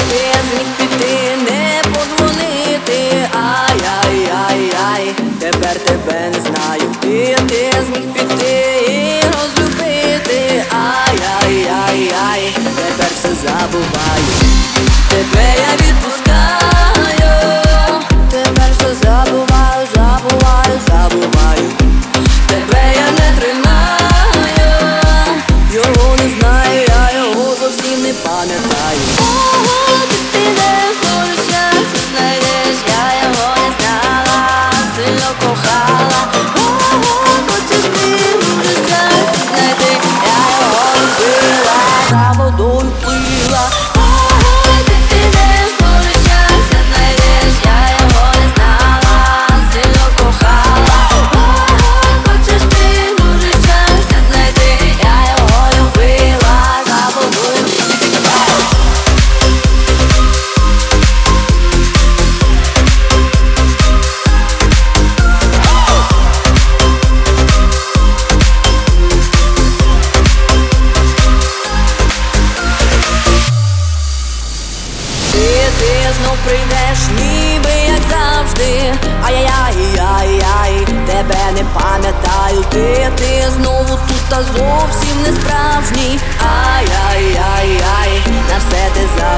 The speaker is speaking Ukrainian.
ти зміг піти, не подзвонити. Ай-яй-яй-яй, тепер тебе не знаю. Ти зміг піти і розлюбити. Ай-яй-яй-яй, тепер все забуваю. Тебе я відпускаю, тепер все забуваю, забуваю, забуваю. Тебе я не тримаю, його не знаю, я його зовсім не пам'ятаю. Ти підеш, може щастя знайдеш, я його не знала, сильно кохала. Хочеш ти, може щастя знайти, я його любила, за водою плила. Ти підеш, може щастя знайдеш, я його не знала, сильно кохала. Хочеш ти, може щастя знайти, я його любила, за водою плила. Ти знов прийдеш, ніби як завжди. Ай-яй-яй-яй-яй, тебе не пам'ятаю. Ти знову тут, а зовсім не справжній. Ай-яй-яй-яй, на все ти